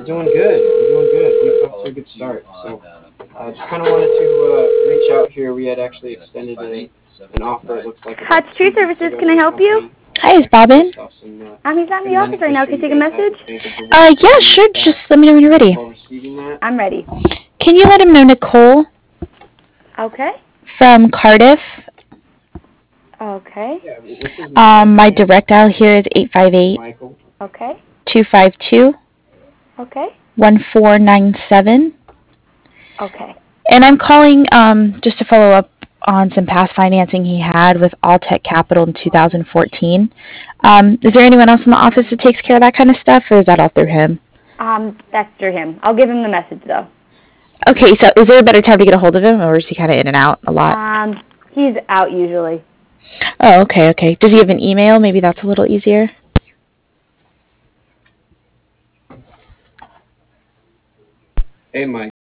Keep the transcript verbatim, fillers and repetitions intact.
Doing good. We're doing good. Week's off to a good start. So I uh, just kind of wanted to uh, reach out here. We had actually extended a, an offer. It looks like Hutch about two Tree weeks Services, ago can to I the help you? company. Hi, is Actually, Bobbin? based off some uh, Um, he's not in good the office lending right now. history Can you you take a guys have message? with Bank of River Uh, Oaks a yeah, few sure. years Just back. let me know when you're Do you ready. recall receiving that? I'm ready. Can you let him know Nicole Okay. from Cardiff? Okay. Yeah. wh- What's his name? Um, my Michael. direct dial here is eight five eight, Michael. Okay. two five two, Okay. one four nine seven. Okay. And I'm calling um, just to follow up on some past financing he had with Alltech Capital in two thousand fourteen. Um, is there anyone else in the office that takes care of that kind of stuff, or is that all through him? Um, that's through him. I'll give him the message though. Okay, so is there a better time to get a hold of him, or is he kind of in and out a lot? Um, he's out usually. Oh, okay, okay. Does he have an email? Maybe that's a little easier. Hey, Mike.